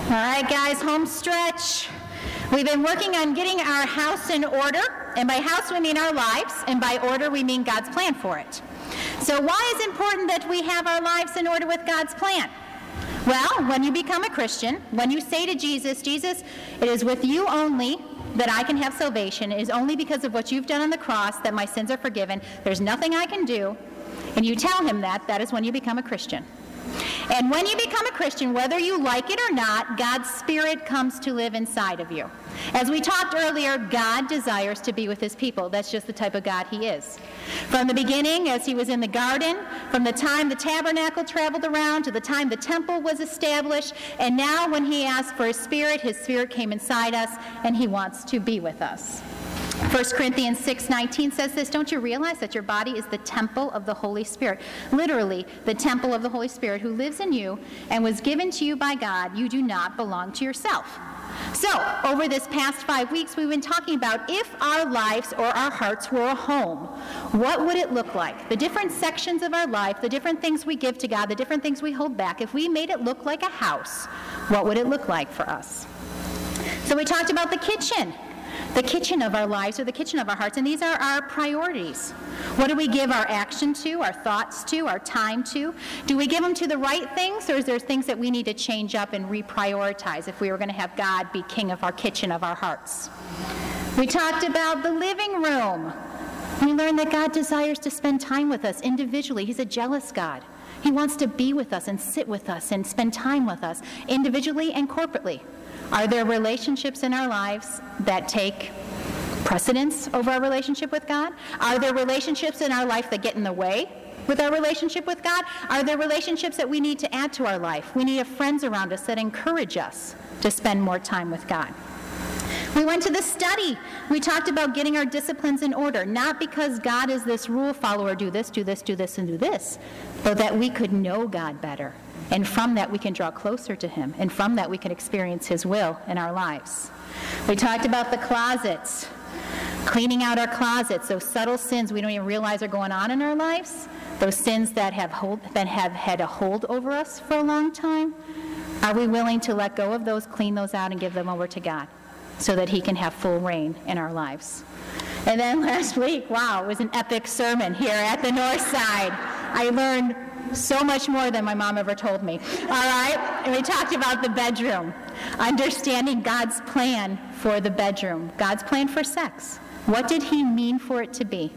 All right, guys, home stretch. We've been working on getting our house in order, and by house we mean our lives, and by order we mean God's plan for it. So why is it important that we have our lives in order with God's plan? Well, when you become a Christian, when you say to Jesus, Jesus, it is with you only that I can have salvation. It is only because of what you've done on the cross that my sins are forgiven. There's nothing I can do. And you tell him that is when you become a Christian. And when you become a Christian, whether you like it or not, God's Spirit comes to live inside of you. As we talked earlier, God desires to be with his people. That's just the type of God he is. From the beginning, as he was in the garden, from the time the tabernacle traveled around to the time the temple was established, and now when he asked for his Spirit came inside us, and he wants to be with us. 1 Corinthians 6:19 says this, don't you realize that your body is the temple of the Holy Spirit? Literally, the temple of the Holy Spirit who lives in you and was given to you by God. You do not belong to yourself. So, over this past 5 weeks, we've been talking about if our lives or our hearts were a home, what would it look like? The different sections of our life, the different things we give to God, the different things we hold back, if we made it look like a house, what would it look like for us? So we talked about the kitchen of our lives or the kitchen of our hearts, and these are our priorities. What do we give our action to, our thoughts to, our time to? Do we give them to the right things, or is there things that we need to change up and reprioritize if we were going to have God be king of our kitchen of our hearts? We talked about the living room. We learned that God desires to spend time with us individually. He's a jealous God. He wants to be with us and sit with us and spend time with us individually and corporately. Are there relationships in our lives that take precedence over our relationship with God? Are there relationships in our life that get in the way with our relationship with God? Are there relationships that we need to add to our life? We need to have friends around us that encourage us to spend more time with God. We went to the study. We talked about getting our disciplines in order, not because God is this rule follower, do this, do this, do this, and do this, but that we could know God better. And from that, we can draw closer to him. And from that, we can experience his will in our lives. We talked about the closets, cleaning out our closets, those subtle sins we don't even realize are going on in our lives, those sins that have had a hold over us for a long time. Are we willing to let go of those, clean those out, and give them over to God so that he can have full reign in our lives? And then last week, wow, it was an epic sermon here at the North Side. I learned so much more than my mom ever told me. All right? And we talked about the bedroom, understanding God's plan for the bedroom, God's plan for sex. What did he mean for it to be?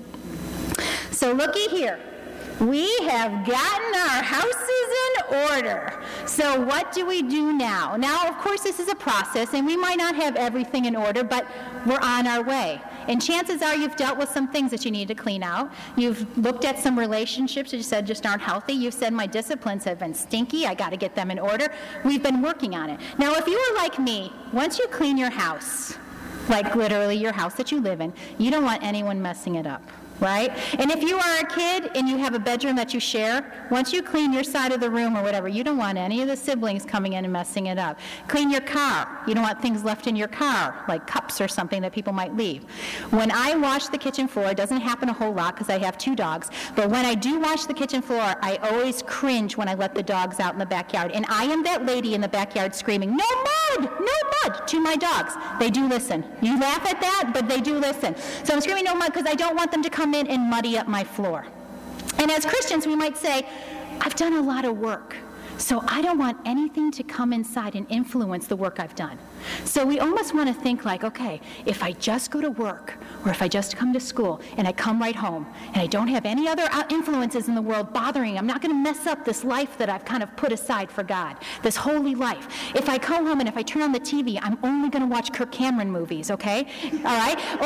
So looky here. We have gotten our houses in order. So what do we do now? Now, of course, this is a process, and we might not have everything in order, but we're on our way. And chances are you've dealt with some things that you need to clean out. You've looked at some relationships that you said just aren't healthy. You've said, my disciplines have been stinky. I got to get them in order. We've been working on it. Now, if you were like me, once you clean your house, like literally your house that you live in, you don't want anyone messing it up. Right? And if you are a kid and you have a bedroom that you share, once you clean your side of the room or whatever, you don't want any of the siblings coming in and messing it up. Clean your car. You don't want things left in your car, like cups or something that people might leave. When I wash the kitchen floor, it doesn't happen a whole lot because I have 2 dogs, but when I do wash the kitchen floor, I always cringe when I let the dogs out in the backyard. And I am that lady in the backyard screaming, no mud, to my dogs. They do listen. You laugh at that, but they do listen. So I'm screaming no mud because I don't want them to come in and muddy up my floor. And as Christians, we might say, I've done a lot of work, so I don't want anything to come inside and influence the work I've done. So we almost want to think like, okay, if I just go to work, or if I just come to school, and I come right home, and I don't have any other influences in the world bothering, I'm not going to mess up this life that I've kind of put aside for God, this holy life. If I come home and if I turn on the TV, I'm only going to watch Kirk Cameron movies, okay? All right? Or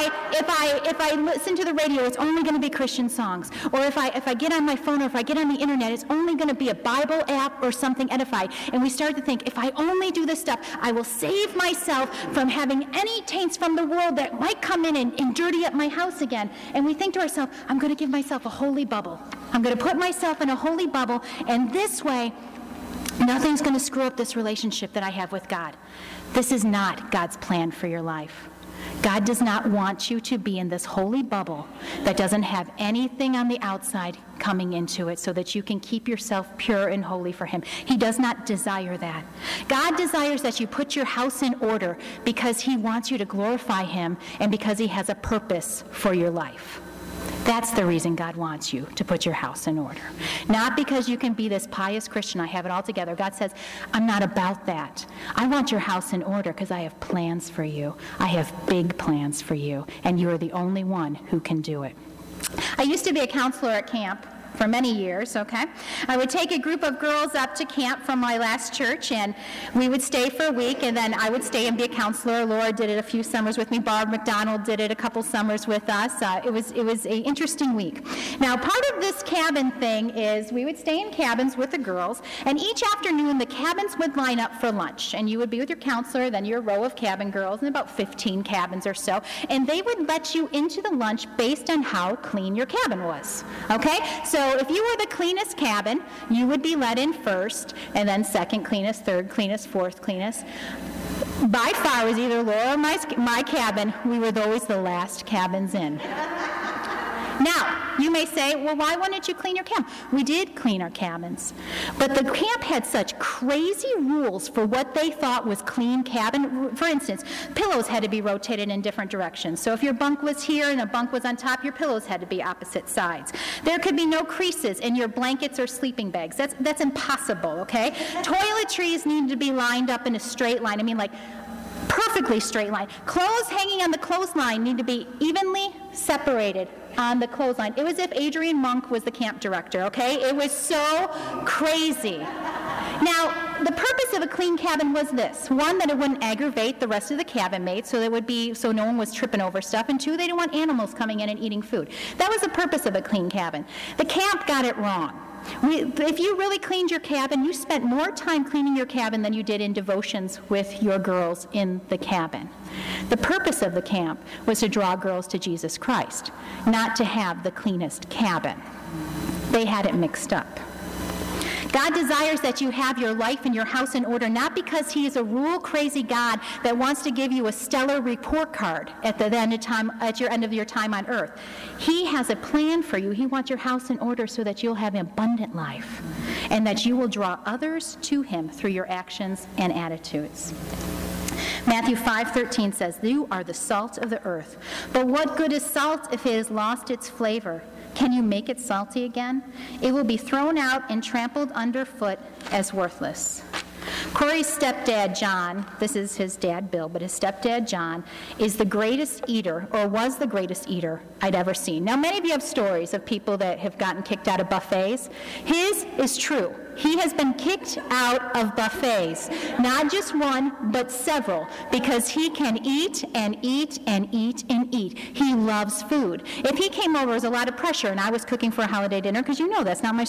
if I listen to the radio, it's only going to be Christian songs. Or if I get on my phone or if I get on the internet, it's only going to be a Bible app or something edifying. And we start to think, if I only do this stuff, I will save myself from having any taints from the world that might come in and dirty up my house again. And we think to ourselves, I'm going to give myself a holy bubble. I'm going to put myself in a holy bubble, and this way, nothing's going to screw up this relationship that I have with God. This is not God's plan for your life. God does not want you to be in this holy bubble that doesn't have anything on the outside coming into it so that you can keep yourself pure and holy for him. He does not desire that. God desires that you put your house in order because he wants you to glorify him and because he has a purpose for your life. That's the reason God wants you to put your house in order. Not because you can be this pious Christian, I have it all together. God says, I'm not about that. I want your house in order because I have plans for you. I have big plans for you, and you are the only one who can do it. I used to be a counselor at camp for many years, okay? I would take a group of girls up to camp from my last church, and we would stay for a week, and then I would stay and be a counselor. Laura did it a few summers with me. Barb McDonald did it a couple summers with us. It was an interesting week. Now, part of this cabin thing is we would stay in cabins with the girls, and each afternoon the cabins would line up for lunch, and you would be with your counselor, then your row of cabin girls, and about 15 cabins or so, and they would let you into the lunch based on how clean your cabin was, okay? So if you were the cleanest cabin, you would be let in first, and then second cleanest, third cleanest, fourth cleanest. By far, it was either Laura or my cabin. We were always the last cabins in. Now, you may say, well, why wouldn't you clean your camp? We did clean our cabins. But the camp had such crazy rules for what they thought was clean cabin. For instance, pillows had to be rotated in different directions. So if your bunk was here and a bunk was on top, your pillows had to be opposite sides. There could be no creases in your blankets or sleeping bags. That's impossible, okay? Toiletries need to be lined up in a straight line. I mean, like, perfectly straight line. Clothes hanging on the clothesline need to be evenly separated on the clothesline. It was as if Adrian Monk was the camp director, okay? It was so crazy. Now, the purpose of a clean cabin was this. One, that it wouldn't aggravate the rest of the cabin mates, so no one was tripping over stuff. And two, they didn't want animals coming in and eating food. That was the purpose of a clean cabin. The camp got it wrong. If you really cleaned your cabin, you spent more time cleaning your cabin than you did in devotions with your girls in the cabin. The purpose of the camp was to draw girls to Jesus Christ, not to have the cleanest cabin. They had it mixed up. God desires that you have your life and your house in order, not because he is a rule-crazy God that wants to give you a stellar report card at your end of your time on earth. He has a plan for you. He wants your house in order so that you'll have an abundant life and that you will draw others to him through your actions and attitudes. Matthew 5:13 says, "You are the salt of the earth. But what good is salt if it has lost its flavor? Can you make it salty again? It will be thrown out and trampled underfoot as worthless." Corey's stepdad, John, this is his dad, Bill, but his stepdad, John, is the greatest eater, or was the greatest eater I'd ever seen. Now, many of you have stories of people that have gotten kicked out of buffets. His is true. He has been kicked out of buffets, not just one, but several, because he can eat and eat and eat and eat. He loves food. If he came over, it was a lot of pressure, and I was cooking for a holiday dinner, because you know that's not my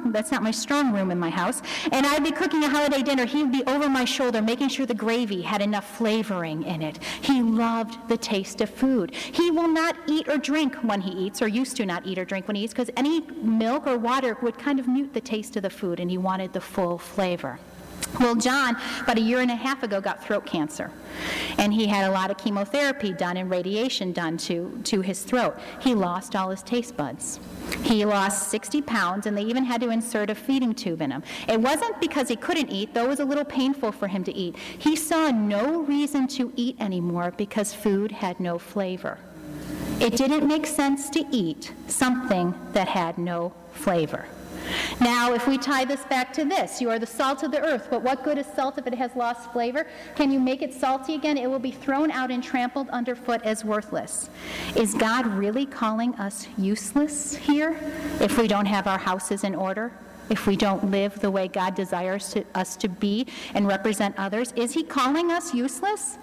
strong room in my house, and I'd be cooking a holiday dinner. He would be over my shoulder, making sure the gravy had enough flavoring in it. He loved the taste of food. He will not eat or drink when he eats, or used to not eat or drink when he eats, because any milk or water would kind of mute the taste of the food, and he wanted the full flavor. Well, John, about a year and a half ago, got throat cancer, and he had a lot of chemotherapy done and radiation done to his throat. He lost all his taste buds. He lost 60 pounds, and they even had to insert a feeding tube in him. It wasn't because he couldn't eat, though it was a little painful for him to eat. He saw no reason to eat anymore because food had no flavor. It didn't make sense to eat something that had no flavor. Now, if we tie this back to this, you are the salt of the earth, but what good is salt if it has lost flavor? Can you make it salty again? It will be thrown out and trampled underfoot as worthless. Is God really calling us useless here if we don't have our houses in order? If we don't live the way God desires us to be and represent others? Is he calling us useless?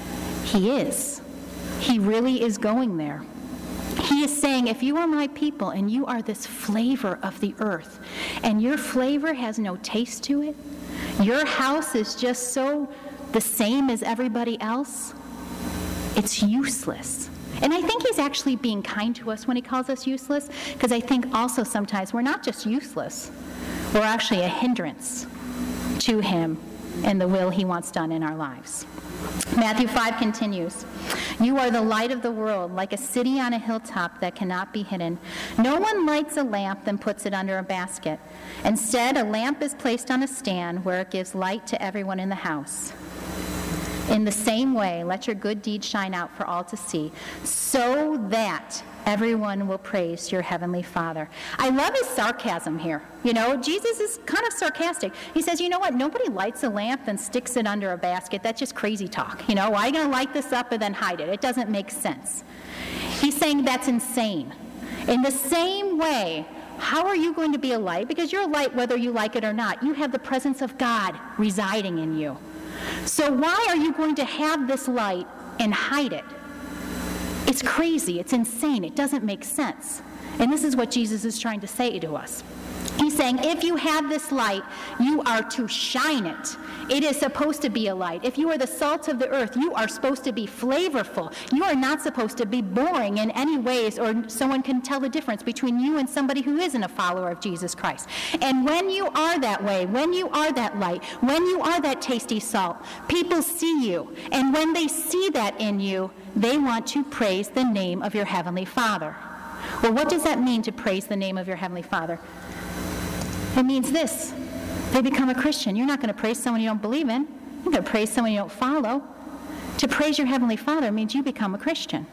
He is. He really is going there. He is saying, if you are my people and you are this flavor of the earth, and your flavor has no taste to it, your house is just so the same as everybody else, it's useless. And I think he's actually being kind to us when he calls us useless, because I think also sometimes we're not just useless, we're actually a hindrance to him and the will he wants done in our lives. Matthew 5 continues, "You are the light of the world, like a city on a hilltop that cannot be hidden. No one lights a lamp and puts it under a basket. Instead, a lamp is placed on a stand where it gives light to everyone in the house. In the same way, let your good deeds shine out for all to see, so that everyone will praise your heavenly Father." I love his sarcasm here. You know, Jesus is kind of sarcastic. He says, you know what, nobody lights a lamp and sticks it under a basket. That's just crazy talk. You know, why are you going to light this up and then hide it? It doesn't make sense. He's saying that's insane. In the same way, how are you going to be a light? Because you're a light whether you like it or not. You have the presence of God residing in you. So why are you going to have this light and hide it? It's crazy. It's insane. It doesn't make sense. And this is what Jesus is trying to say to us. He's saying, if you have this light, you are to shine it. It is supposed to be a light. If you are the salt of the earth, you are supposed to be flavorful. You are not supposed to be boring in any ways, or someone can tell the difference between you and somebody who isn't a follower of Jesus Christ. And when you are that way, when you are that light, when you are that tasty salt, people see you. And when they see that in you, they want to praise the name of your Heavenly Father. Well, what does that mean, to praise the name of your Heavenly Father? It means this. They become a Christian. You're not going to praise someone you don't believe in. You're going to praise someone you don't follow. To praise your Heavenly Father means you become a Christian.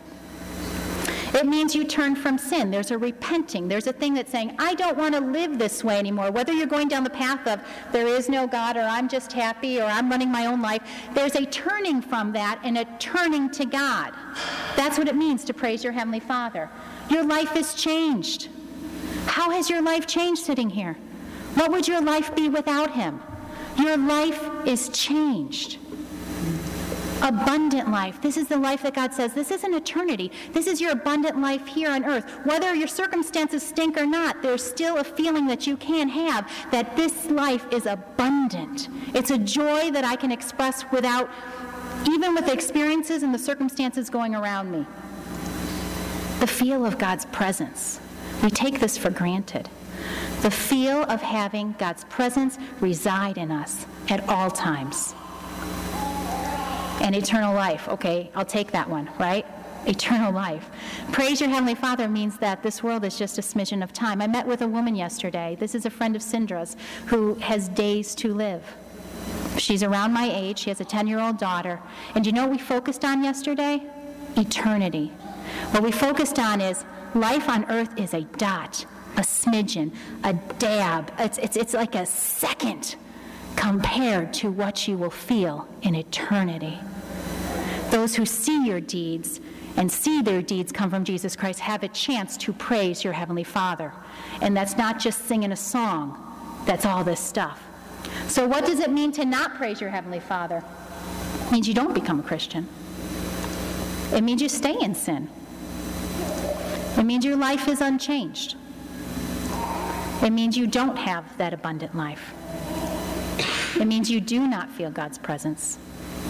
It means you turn from sin. There's a repenting. There's a thing that's saying, I don't want to live this way anymore. Whether you're going down the path of there is no God, or I'm just happy, or I'm running my own life, there's a turning from that and a turning to God. That's what it means to praise your Heavenly Father. Your life is changed. How has your life changed sitting here? What would your life be without him? Your life is changed. Abundant life. This is the life that God says, this isn't eternity. This is your abundant life here on earth. Whether your circumstances stink or not, there's still a feeling that you can have that this life is abundant. It's a joy that I can express without, even with the experiences and the circumstances going around me. The feel of God's presence. We take this for granted. The feel of having God's presence reside in us at all times. And eternal life. Okay, I'll take that one, right? Eternal life. Praise your Heavenly Father means that this world is just a smidgen of time. I met with a woman yesterday. This is a friend of Cindra's who has days to live. She's around my age. She has a 10-year-old daughter. And you know what we focused on yesterday? Eternity. What we focused on is life on earth is a dot, a smidgen, a dab. It's like a second compared to what you will feel in eternity. Those who see your deeds and see their deeds come from Jesus Christ have a chance to praise your Heavenly Father. And that's not just singing a song. That's all this stuff. So what does it mean to not praise your Heavenly Father? It means you don't become a Christian. It means you stay in sin. It means your life is unchanged. It means you don't have that abundant life. It means you do not feel God's presence.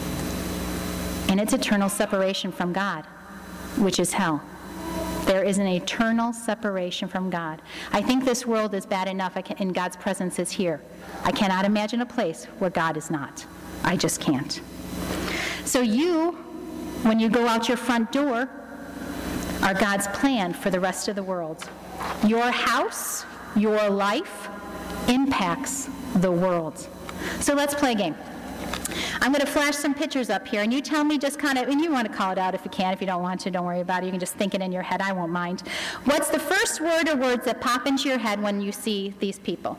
And it's eternal separation from God, which is hell. There is an eternal separation from God. I think this world is bad enough and God's presence is here. I cannot imagine a place where God is not. I just can't. So you, when you go out your front door, are God's plan for the rest of the world. Your house, your life, impacts the world. So let's play a game. I'm going to flash some pictures up here, and you tell me just kind of, and you want to call it out if you can. If you don't want to, don't worry about it. You can just think it in your head. I won't mind. What's the first word or words that pop into your head when you see these people?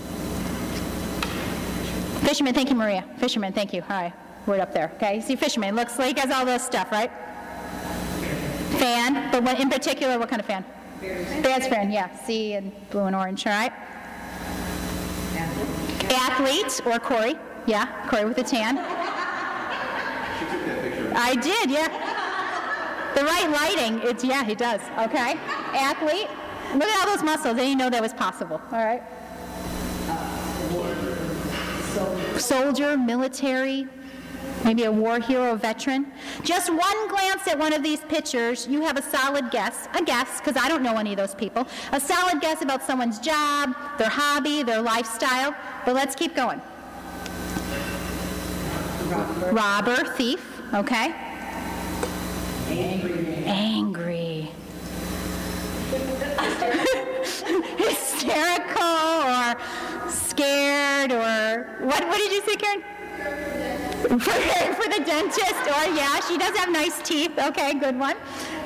Fisherman, thank you, Maria. Fisherman, thank you. All right, word up there. Okay, you see fisherman. Looks like he has all this stuff, right? Fan, but what in particular, what kind of fan? Bears fan, yeah. See, and blue and orange, all right? Athlete, or Corey. Yeah, Corey with the tan. She took that picture. I did, yeah. The right lighting, it's, yeah, he does. Okay. Athlete. Look at all those muscles. Then you know that was possible. All right. Soldier, military, maybe a war hero, veteran. Just one glance at one of these pictures, you have a solid guess, because I don't know any of those people, a solid guess about someone's job, their hobby, their lifestyle. But let's keep going. Robber, thief, okay. Angry. Hysterical or scared or, what did you say, Karen? For the dentist, or yeah, she does have nice teeth. Okay, good one.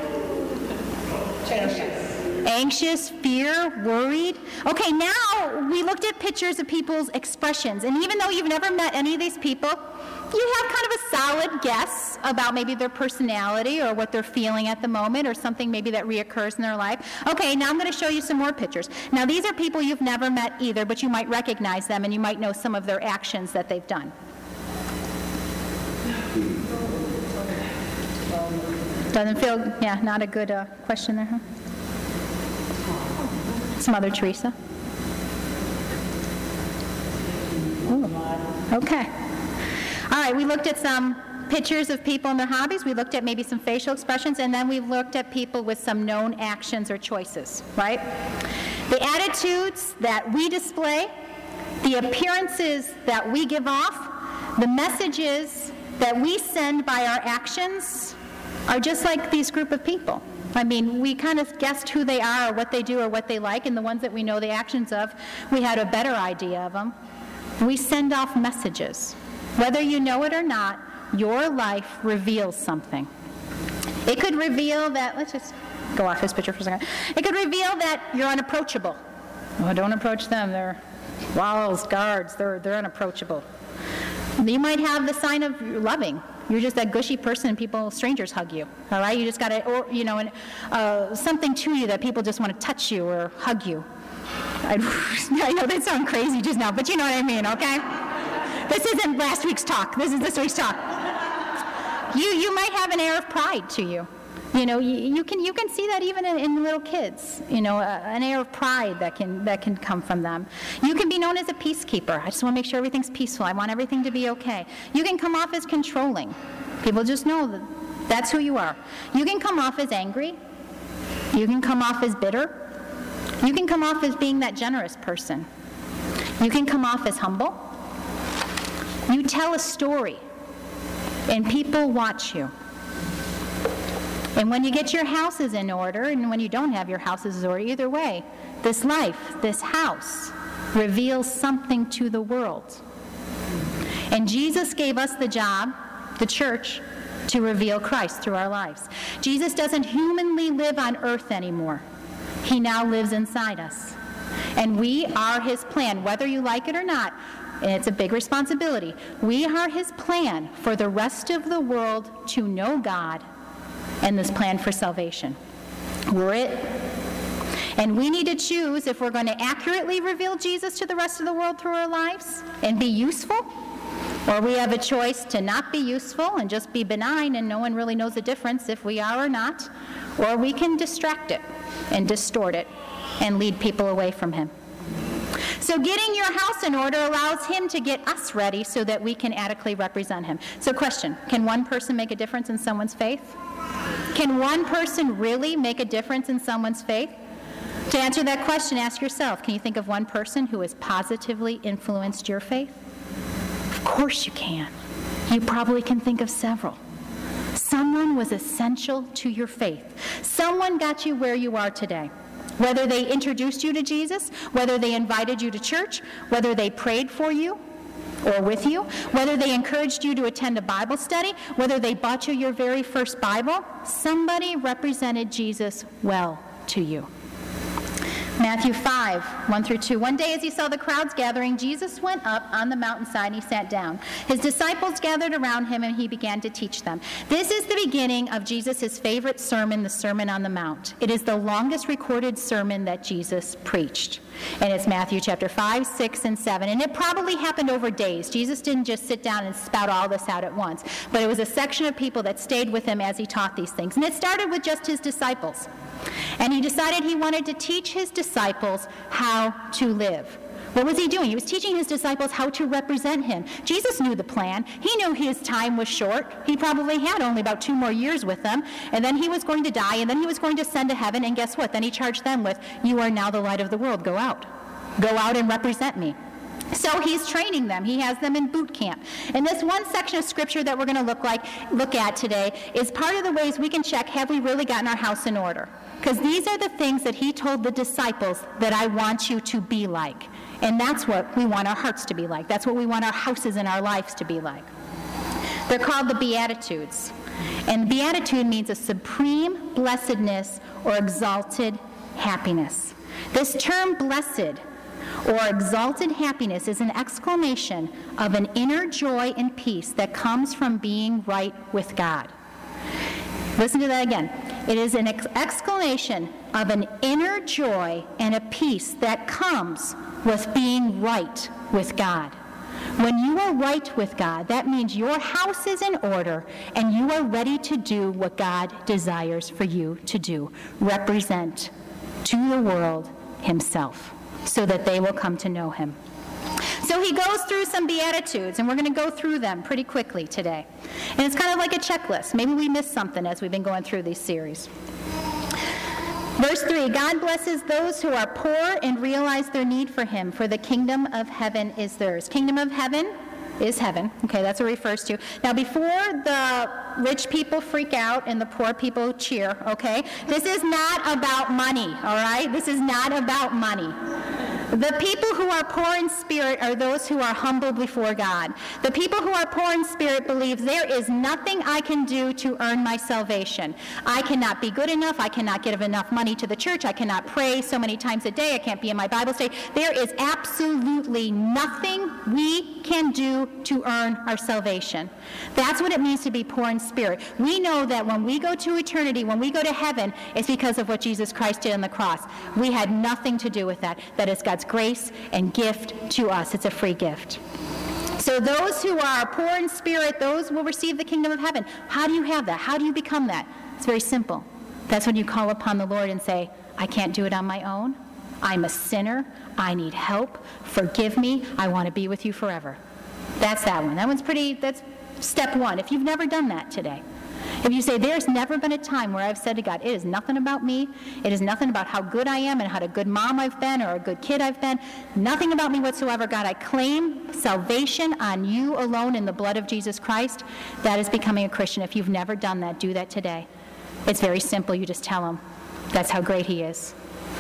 Anxious, fear, worried. Okay, now we looked at pictures of people's expressions, and even though you've never met any of these people, you have kind of a solid guess about maybe their personality or what they're feeling at the moment or something maybe that reoccurs in their life. Okay, now I'm going to show you some more pictures. Now these are people you've never met either, but you might recognize them and you might know some of their actions that they've done. Doesn't feel, yeah, not a good question there, huh? It's Mother Teresa. Ooh. Okay. All right, we looked at some pictures of people and their hobbies. We looked at maybe some facial expressions, and then we looked at people with some known actions or choices, right? The attitudes that we display, the appearances that we give off, the messages that we send by our actions are just like these group of people. I mean, we kind of guessed who they are or what they do or what they like, and the ones that we know the actions of, we had a better idea of them. We send off messages. Whether you know it or not, your life reveals something. It could reveal that, let's just go off this picture for a second. It could reveal that you're unapproachable. Oh, don't approach them. They're walls, guards, they're unapproachable. You might have the sign of loving. You're just that gushy person and strangers hug you, all right? You just got to, or, you know, something to you that people just want to touch you or hug you. I know that sounds crazy just now, but you know what I mean, okay? This isn't last week's talk. This is this week's talk. You might have an air of pride to you. You know, you can see that even in little kids. You know, an air of pride that can come from them. You can be known as a peacekeeper. I just want to make sure everything's peaceful. I want everything to be okay. You can come off as controlling. People just know that that's who you are. You can come off as angry. You can come off as bitter. You can come off as being that generous person. You can come off as humble. You tell a story, and people watch you. And when you get your houses in order, and when you don't have your houses in order, either way, this life, this house, reveals something to the world. And Jesus gave us the job, the church, to reveal Christ through our lives. Jesus doesn't humanly live on earth anymore. He now lives inside us. And we are his plan, whether you like it or not. And it's a big responsibility. We are his plan for the rest of the world to know God and this plan for salvation. We're it. And we need to choose if we're going to accurately reveal Jesus to the rest of the world through our lives and be useful, or we have a choice to not be useful and just be benign and no one really knows the difference if we are or not, or we can distract it and distort it and lead people away from him. So getting your house in order allows him to get us ready so that we can adequately represent him. So question, can one person make a difference in someone's faith? Can one person really make a difference in someone's faith? To answer that question, ask yourself, can you think of one person who has positively influenced your faith? Of course you can. You probably can think of several. Someone was essential to your faith. Someone got you where you are today. Whether they introduced you to Jesus, whether they invited you to church, whether they prayed for you or with you, whether they encouraged you to attend a Bible study, whether they bought you your very first Bible, somebody represented Jesus well to you. Matthew 5, 1 through 2. One day as he saw the crowds gathering, Jesus went up on the mountainside and he sat down. His disciples gathered around him and he began to teach them. This is the beginning of Jesus' favorite sermon, the Sermon on the Mount. It is the longest recorded sermon that Jesus preached. And it's Matthew chapter 5, 6, and 7. And it probably happened over days. Jesus didn't just sit down and spout all this out at once. But it was a section of people that stayed with him as he taught these things. And it started with just his disciples. And he decided he wanted to teach his disciples how to live. What was he doing? He was teaching his disciples how to represent him. Jesus knew the plan. He knew his time was short. He probably had only about 2 more years with them. And then he was going to die, and then he was going to ascend to heaven. And guess what? Then he charged them with, you are now the light of the world. Go out. Go out and represent me. So he's training them. He has them in boot camp. And this one section of scripture that we're going to look at today is part of the ways we can check, have we really gotten our house in order? Because these are the things that he told the disciples that I want you to be like. And that's what we want our hearts to be like. That's what we want our houses and our lives to be like. They're called the Beatitudes. And beatitude means a supreme blessedness or exalted happiness. This term blessed or exalted happiness is an exclamation of an inner joy and peace that comes from being right with God. Listen to that again. It is an exclamation of an inner joy and a peace that comes with being right with God. When you are right with God, that means your house is in order and you are ready to do what God desires for you to do. Represent to the world himself so that they will come to know him. So he goes through some Beatitudes, and we're going to go through them pretty quickly today. And it's kind of like a checklist. Maybe we missed something as we've been going through these series. Verse 3, God blesses those who are poor and realize their need for him, for the kingdom of heaven is theirs. Kingdom of heaven is heaven. Okay, that's what it refers to. Now, before the rich people freak out and the poor people cheer, okay, this is not about money, all right? This is not about money. The people who are poor in spirit are those who are humble before God. The people who are poor in spirit believe there is nothing I can do to earn my salvation. I cannot be good enough. I cannot give enough money to the church. I cannot pray so many times a day. I can't be in my Bible study. There is absolutely nothing we can do to earn our salvation. That's what it means to be poor in spirit. We know that when we go to eternity, when we go to heaven, it's because of what Jesus Christ did on the cross. We had nothing to do with that. That is God's grace and gift to us. It's a free gift. So those who are poor in spirit, those will receive the kingdom of heaven. How do you have that? How do you become that? It's very simple. That's when you call upon the Lord and say, I can't do it on my own. I'm a sinner. I need help. Forgive me. I want to be with you forever. That's that one. That's step one. If you've never done that today, if you say, there's never been a time where I've said to God, it is nothing about me, it is nothing about how good I am and how a good mom I've been or a good kid I've been, nothing about me whatsoever, God, I claim salvation on you alone in the blood of Jesus Christ, that is becoming a Christian. If you've never done that, do that today. It's very simple. You just tell him. That's how great he is.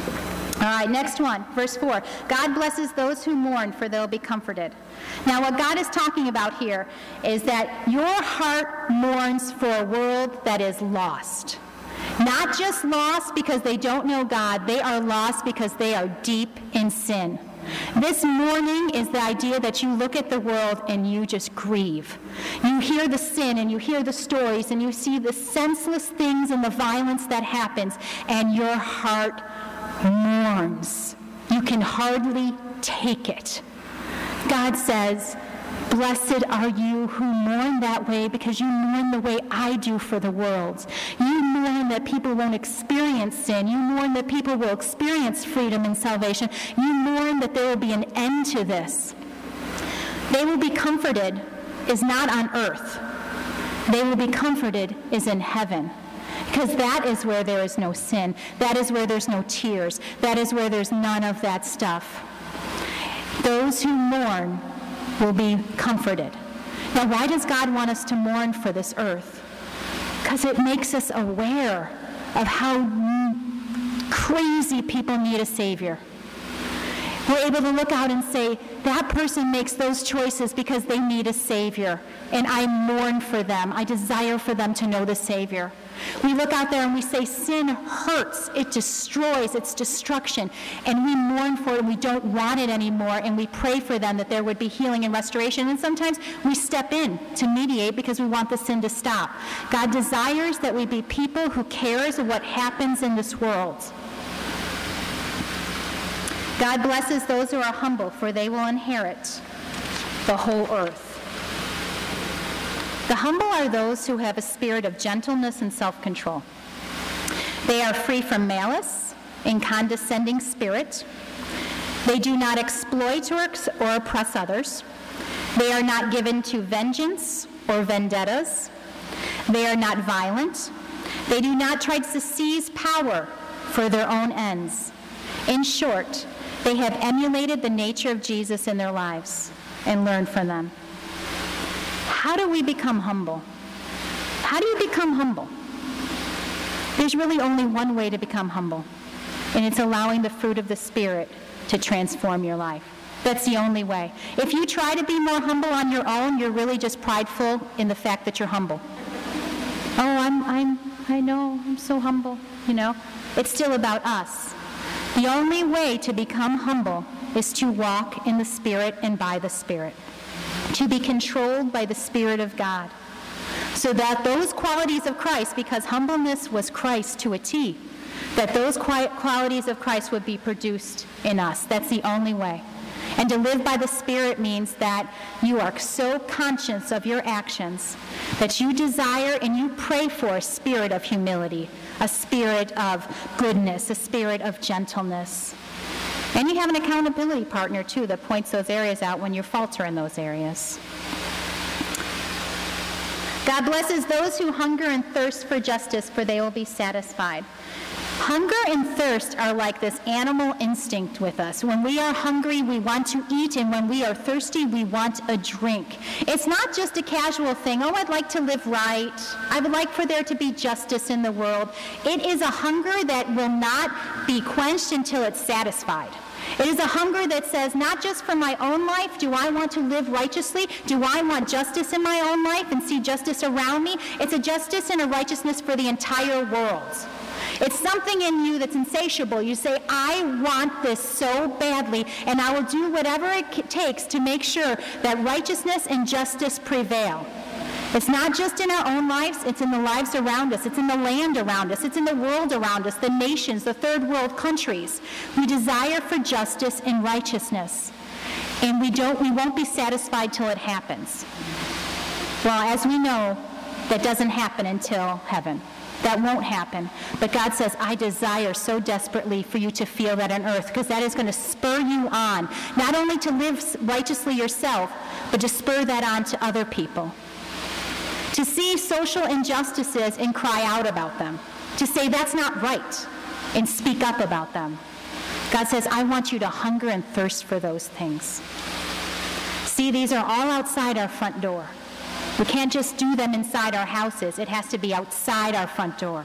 All right, next one, verse 4. God blesses those who mourn, for they'll be comforted. Now, what God is talking about here is that your heart mourns for a world that is lost. Not just lost because they don't know God, they are lost because they are deep in sin. This mourning is the idea that you look at the world and you just grieve. You hear the sin and you hear the stories and you see the senseless things and the violence that happens, and your heart mourns. You can hardly take it. God says, blessed are you who mourn that way, because you mourn the way I do for the world. You mourn that people won't experience sin. You mourn that people will experience freedom and salvation. You mourn that there will be an end to this. They will be comforted is not on earth. They will be comforted is in heaven. Because that is where there is no sin. That is where there's no tears. That is where there's none of that stuff. Those who mourn will be comforted. Now, why does God want us to mourn for this earth? Because it makes us aware of how crazy people need a Savior. We're able to look out and say, that person makes those choices because they need a Savior, and I mourn for them. I desire for them to know the Savior. We look out there and we say, sin hurts, it destroys, it's destruction, and we mourn for it and we don't want it anymore, and we pray for them that there would be healing and restoration, and sometimes we step in to mediate because we want the sin to stop. God desires that we be people who cares what happens in this world. God blesses those who are humble, for they will inherit the whole earth. The humble are those who have a spirit of gentleness and self-control. They are free from malice and condescending spirit. They do not exploit or oppress others. They are not given to vengeance or vendettas. They are not violent. They do not try to seize power for their own ends. In short, they have emulated the nature of Jesus in their lives and learned from them. How do we become humble? How do you become humble? There's really only one way to become humble, and it's allowing the fruit of the Spirit to transform your life. That's the only way. If you try to be more humble on your own, you're really just prideful in the fact that you're humble. Oh, I know, I'm so humble, It's still about us. The only way to become humble is to walk in the Spirit and by the Spirit, to be controlled by the Spirit of God, so that those qualities of Christ, because humbleness was Christ to a T, that those qualities of Christ would be produced in us. That's the only way. And to live by the Spirit means that you are so conscious of your actions that you desire and you pray for a spirit of humility, a spirit of goodness, a spirit of gentleness. And you have an accountability partner, too, that points those areas out when you falter in those areas. God blesses those who hunger and thirst for justice, for they will be satisfied. Hunger and thirst are like this animal instinct with us. When we are hungry, we want to eat, and when we are thirsty, we want a drink. It's not just a casual thing. Oh, I'd like to live right. I would like for there to be justice in the world. It is a hunger that will not be quenched until it's satisfied. It is a hunger that says, not just for my own life, do I want to live righteously? Do I want justice in my own life and see justice around me? It's a justice and a righteousness for the entire world. It's something in you that's insatiable. You say, I want this so badly, and I will do whatever it takes to make sure that righteousness and justice prevail. It's not just in our own lives, it's in the lives around us, it's in the land around us, it's in the world around us, the nations, the third world countries. We desire for justice and righteousness, and we won't be satisfied till it happens. Well, as we know, that doesn't happen until heaven. That won't happen. But God says, I desire so desperately for you to feel that on earth, because that is going to spur you on, not only to live righteously yourself, but to spur that on to other people. To see social injustices and cry out about them. To say that's not right and speak up about them. God says, I want you to hunger and thirst for those things. See, these are all outside our front door. We can't just do them inside our houses. It has to be outside our front door.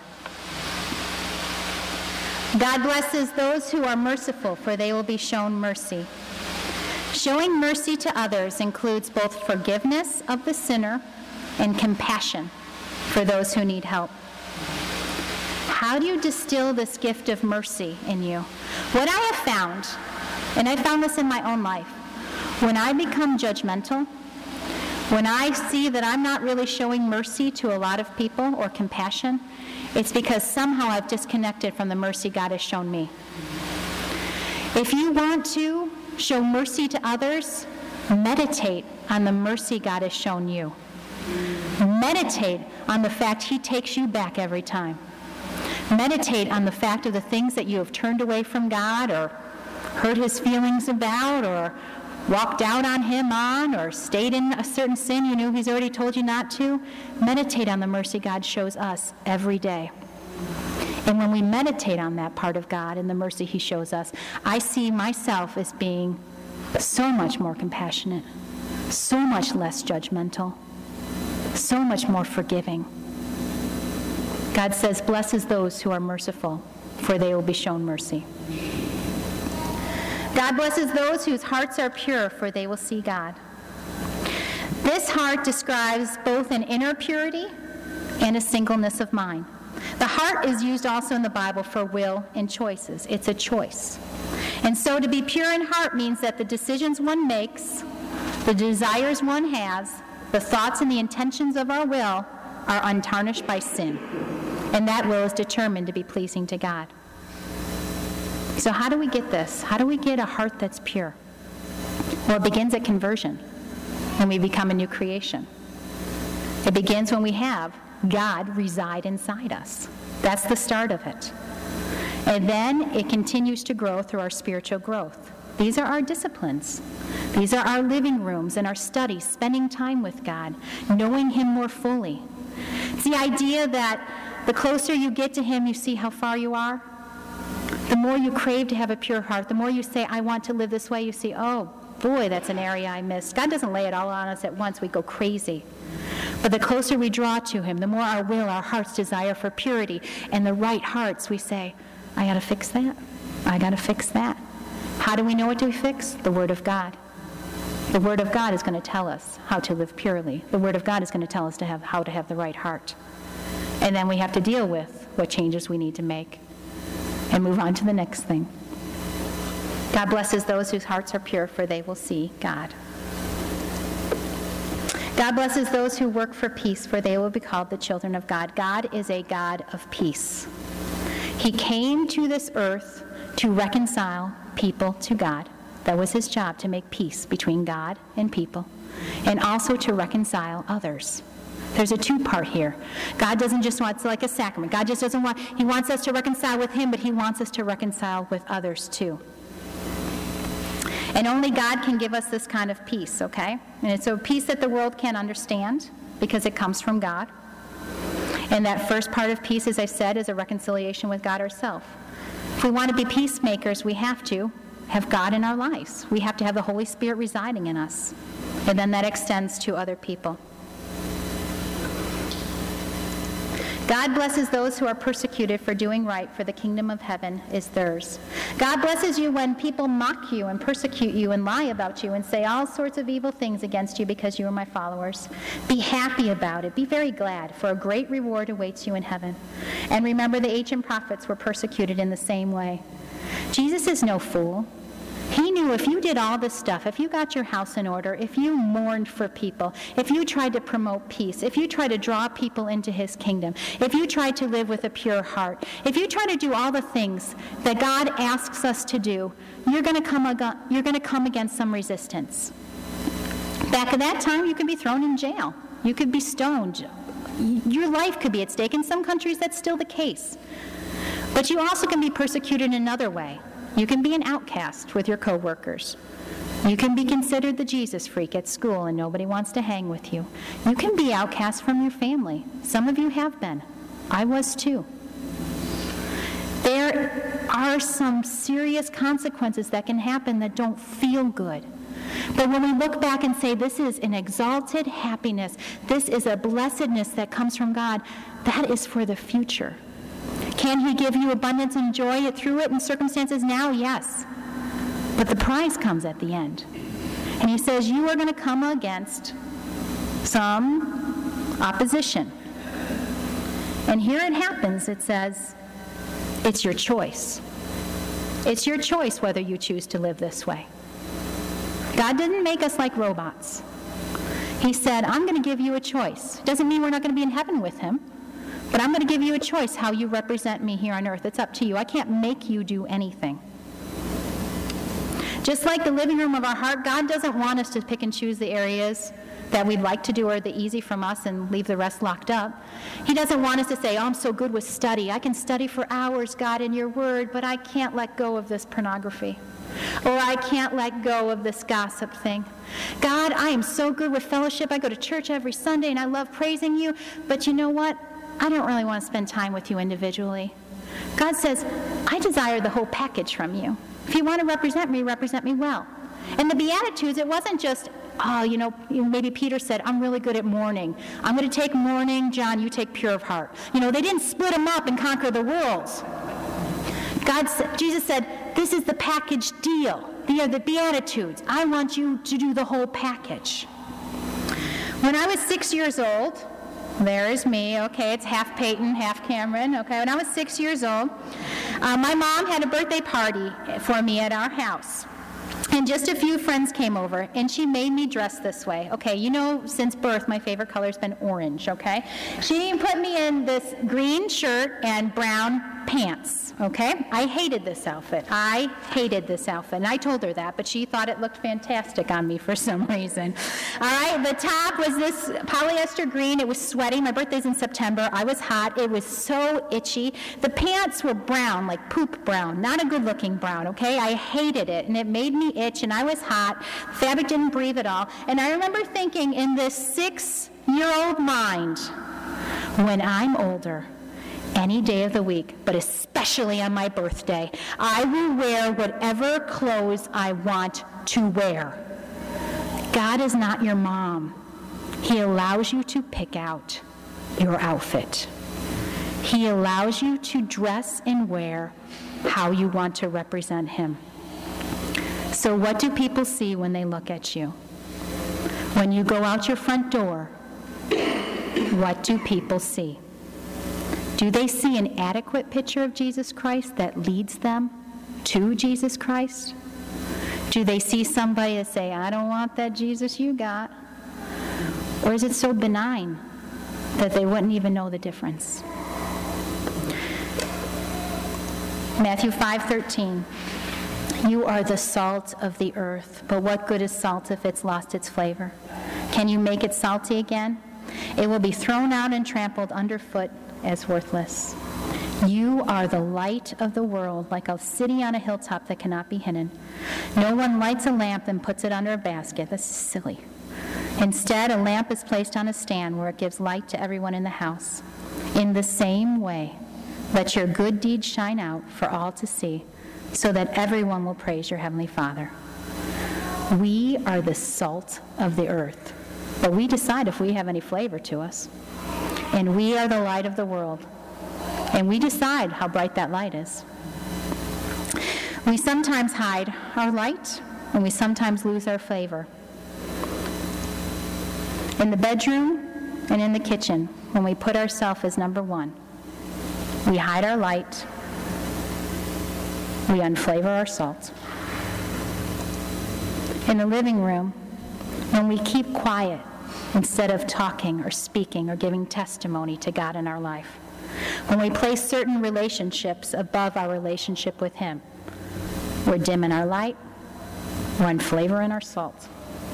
God blesses those who are merciful, for they will be shown mercy. Showing mercy to others includes both forgiveness of the sinner and compassion for those who need help. How do you distill this gift of mercy in you? What I have found, and I found this in my own life, when I become judgmental, when I see that I'm not really showing mercy to a lot of people or compassion, it's because somehow I've disconnected from the mercy God has shown me. If you want to show mercy to others, meditate on the mercy God has shown you. Meditate on the fact He takes you back every time. Meditate on the fact of the things that you have turned away from God or hurt His feelings about or walked out on Him on or stayed in a certain sin you knew He's already told you not to. Meditate on the mercy God shows us every day. And when we meditate on that part of God and the mercy He shows us, I see myself as being so much more compassionate, so much less judgmental, so much more forgiving. God says, blesses those who are merciful, for they will be shown mercy. God blesses those whose hearts are pure, for they will see God. This heart describes both an inner purity and a singleness of mind. The heart is used also in the Bible for will and choices. It's a choice. And so to be pure in heart means that the decisions one makes, the desires one has, the thoughts and the intentions of our will are untarnished by sin. And that will is determined to be pleasing to God. So how do we get this? How do we get a heart that's pure? Well, it begins at conversion, when we become a new creation. It begins when we have God reside inside us. That's the start of it. And then it continues to grow through our spiritual growth. These are our disciplines. These are our living rooms and our studies, spending time with God, knowing Him more fully. It's the idea that the closer you get to Him, you see how far you are. The more you crave to have a pure heart, the more you say, I want to live this way, you see, oh, boy, that's an area I missed. God doesn't lay it all on us at once. We go crazy. But the closer we draw to him, the more our will, our heart's desire for purity, and the right hearts, we say, I got to fix that. I got to fix that. How do we know what to fix? The Word of God. The Word of God is going to tell us how to live purely. The Word of God is going to tell us how to have the right heart. And then we have to deal with what changes we need to make and move on to the next thing. God blesses those whose hearts are pure, for they will see God. God blesses those who work for peace, for they will be called the children of God. God is a God of peace. He came to this earth to reconcile people to God. That was his job, to make peace between God and people, and also to reconcile others. There's a two-part here. God doesn't just want, it's like a sacrament. God just doesn't want, he wants us to reconcile with him, but he wants us to reconcile with others too. And only God can give us this kind of peace, okay? And it's a peace that the world can't understand because it comes from God. And that first part of peace, as I said, is a reconciliation with God ourselves. If we want to be peacemakers, we have to have God in our lives. We have to have the Holy Spirit residing in us. And then that extends to other people. God blesses those who are persecuted for doing right, for the kingdom of heaven is theirs. God blesses you when people mock you and persecute you and lie about you and say all sorts of evil things against you because you are my followers. Be happy about it. Be very glad, for a great reward awaits you in heaven. And remember, the ancient prophets were persecuted in the same way. Jesus is no fool. He knew if you did all this stuff, if you got your house in order, if you mourned for people, if you tried to promote peace, if you tried to draw people into his kingdom, if you tried to live with a pure heart, if you try to do all the things that God asks us to do, you're going to come against some resistance. Back at that time, you could be thrown in jail. You could be stoned. Your life could be at stake. In some countries, that's still the case. But you also can be persecuted in another way. You can be an outcast with your coworkers. You can be considered the Jesus freak at school and nobody wants to hang with you. You can be outcast from your family. Some of you have been. I was too. There are some serious consequences that can happen that don't feel good. But when we look back and say this is an exalted happiness, this is a blessedness that comes from God, that is for the future. Can he give you abundance and joy through it in circumstances now? Yes. But the prize comes at the end. And he says you are going to come against some opposition. And here it happens, it says, it's your choice. It's your choice whether you choose to live this way. God didn't make us like robots. He said, I'm going to give you a choice. Doesn't mean we're not going to be in heaven with him. But I'm going to give you a choice how you represent me here on earth. It's up to you. I can't make you do anything. Just like the living room of our heart, God doesn't want us to pick and choose the areas that we'd like to do or the easy from us and leave the rest locked up. He doesn't want us to say, oh, I'm so good with study. I can study for hours, God, in your word, but I can't let go of this pornography. Or I can't let go of this gossip thing. God, I am so good with fellowship. I go to church every Sunday and I love praising you, but you know what? I don't really want to spend time with you individually. God says, I desire the whole package from you. If you want to represent me well. And the Beatitudes, it wasn't just, maybe Peter said, I'm really good at mourning. I'm going to take mourning, John, you take pure of heart. They didn't split them up and conquer the worlds. Jesus said, this is the package deal. They are the Beatitudes. I want you to do the whole package. When I was 6 years old, there is me, okay, it's half Peyton, half Cameron, okay. When I was 6 years old, my mom had a birthday party for me at our house. And just a few friends came over, and she made me dress this way. Okay, since birth, my favorite color's been orange, okay? She put me in this green shirt and brown pants, okay? I hated this outfit. And I told her that, but she thought it looked fantastic on me for some reason. All right, the top was this polyester green. It was sweaty. My birthday's in September. I was hot. It was so itchy. The pants were brown, like poop brown, not a good-looking brown, okay? I hated it, and it made me itch, and I was hot. Fabric didn't breathe at all. And I remember thinking in this 6-year-old mind, when I'm older, any day of the week, but especially on my birthday. I will wear whatever clothes I want to wear. God is not your mom. He allows you to pick out your outfit. He allows you to dress and wear how you want to represent him. So what do people see when they look at you? When you go out your front door, what do people see? Do they see an adequate picture of Jesus Christ that leads them to Jesus Christ? Do they see somebody that say, I don't want that Jesus you got? Or is it so benign that they wouldn't even know the difference? Matthew 5:13. You are the salt of the earth, but what good is salt if it's lost its flavor? Can you make it salty again? It will be thrown out and trampled underfoot as worthless. You are the light of the world, like a city on a hilltop that cannot be hidden. No one lights a lamp and puts it under a basket. This is silly. Instead, a lamp is placed on a stand where it gives light to everyone in the house. In the same way, let your good deeds shine out for all to see, so that everyone will praise your Heavenly Father. We are the salt of the earth, but we decide if we have any flavor to us. And we are the light of the world, and we decide how bright that light is. We sometimes hide our light, and we sometimes lose our flavor. In the bedroom and in the kitchen, when we put ourselves as number one, we hide our light, we unflavor our salt. In the living room, when we keep quiet instead of talking or speaking or giving testimony to God in our life. When we place certain relationships above our relationship with him, we're dim in our light, we're unflavor in our salt.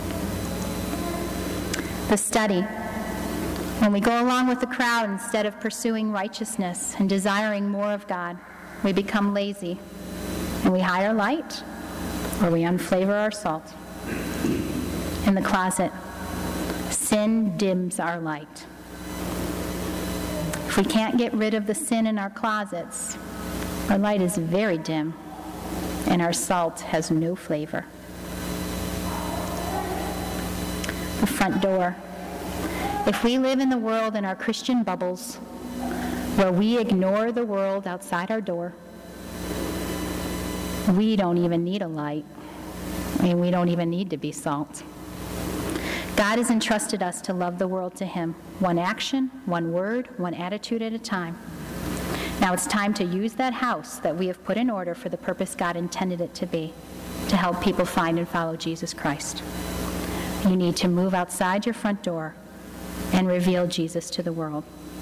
The study. When we go along with the crowd instead of pursuing righteousness and desiring more of God, we become lazy. And we hide our light, or we unflavor our salt. In the closet, sin dims our light. If we can't get rid of the sin in our closets, our light is very dim, and our salt has no flavor. The front door. If we live in the world in our Christian bubbles, where we ignore the world outside our door, we don't even need a light, and we don't even need to be salt. God has entrusted us to love the world to him, one action, one word, one attitude at a time. Now it's time to use that house that we have put in order for the purpose God intended it to be, to help people find and follow Jesus Christ. You need to move outside your front door and reveal Jesus to the world.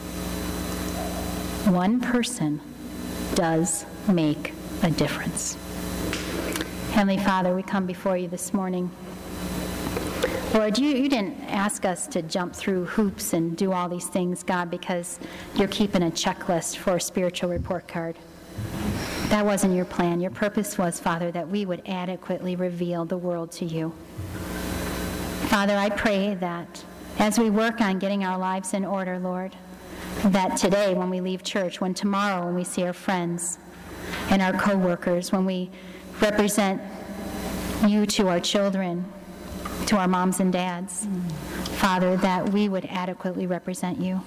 One person does make a difference. Heavenly Father, we come before you this morning. Lord, you didn't ask us to jump through hoops and do all these things, God, because you're keeping a checklist for a spiritual report card. That wasn't your plan. Your purpose was, Father, that we would adequately reveal the world to you. Father, I pray that as we work on getting our lives in order, Lord, that today when we leave church, when tomorrow when we see our friends and our co-workers, when we represent you to our children, to our moms and dads, Father, that we would adequately represent you.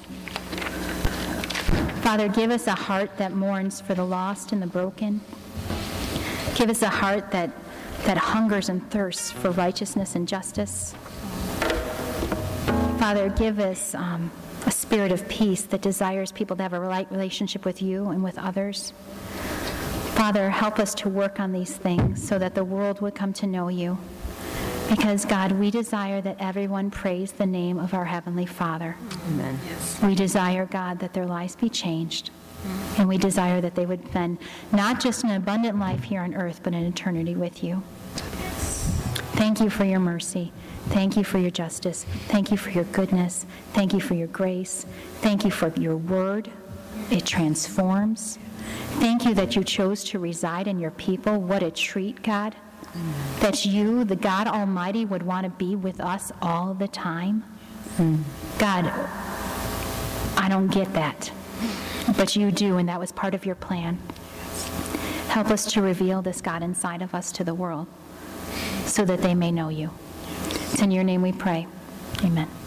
Father, give us a heart that mourns for the lost and the broken. Give us a heart that hungers and thirsts for righteousness and justice. Father, give us a spirit of peace that desires people to have a right relationship with you and with others. Father, help us to work on these things so that the world would come to know you. Because, God, we desire that everyone praise the name of our Heavenly Father. Amen. Yes. We desire, God, that their lives be changed. And we desire that they would spend not just an abundant life here on earth, but an eternity with you. Thank you for your mercy. Thank you for your justice. Thank you for your goodness. Thank you for your grace. Thank you for your word. It transforms. Thank you that you chose to reside in your people. What a treat, God. That you, the God Almighty, would want to be with us all the time. God, I don't get that. But you do, and that was part of your plan. Help us to reveal this God inside of us to the world so that they may know you. It's in your name we pray. Amen.